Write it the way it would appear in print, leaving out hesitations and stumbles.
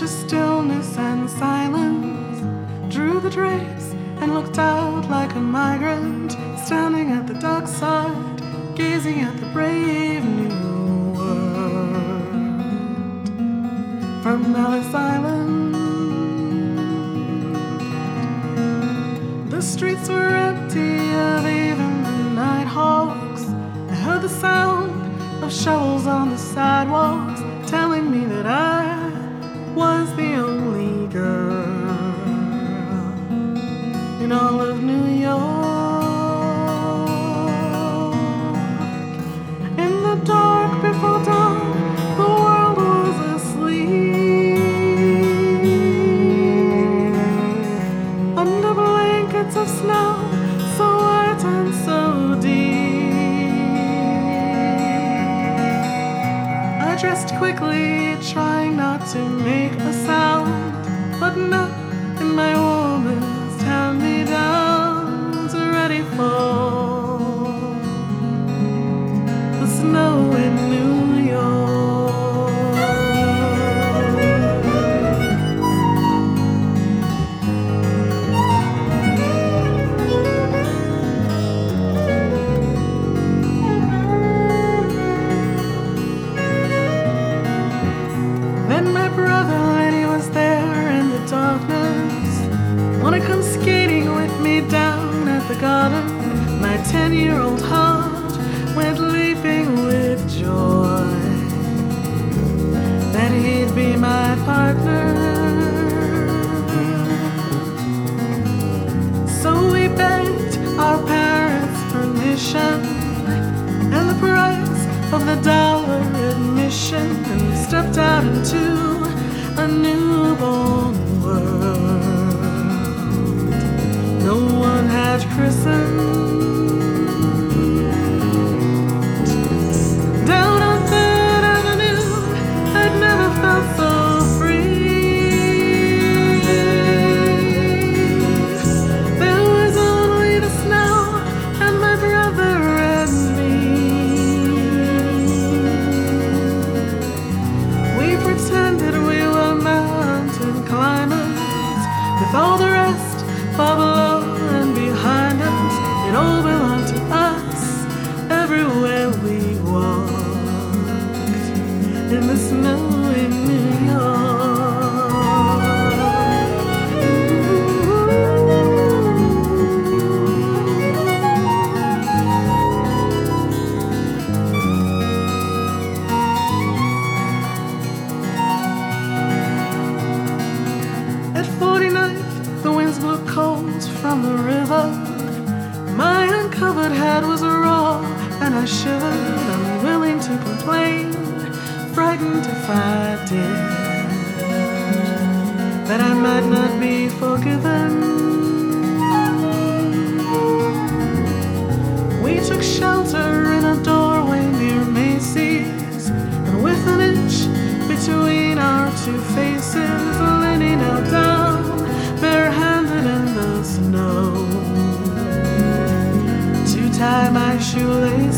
to stillness and silence, drew the drapes and looked out like a migrant, standing at the dockside, gazing at the brave new world. From Ellis Island, the streets were empty of even the night hawks. I heard the sound of shovels on the sidewalks, telling me that I was the only girl in all of New York. In the dark before dawn, the world was asleep, under blankets of snow, so white and so deep. I dressed quickly, trying not to make a sound, but not in my woman's hand-me-downs, ready for the snow in New York. Then my brother, when he was there in the darkness, wanna come skating with me down at the garden. My 10-year-old heart went leaping with joy that he'd be my partner. So we begged our parents' permission and the price of the dollar admission, and stepped out into a newborn world no one had christened. Down on Third Avenue, I'd never felt so free. There was only the snow and my brother and me. We pretended we were mountain climbers, with all the rest far below and behind us. It all belonged to us everywhere we walked in the snow in New At 49th, the winds blew cold from the river. My uncovered head was raw, and I shivered, unwilling to complain, frightened if I did, that I might not be forgiven. We took shelter in a doorway near Macy's, and with an inch between our two faces, Lenny knelt down, barehanded in the snow, to tie my shoelaces.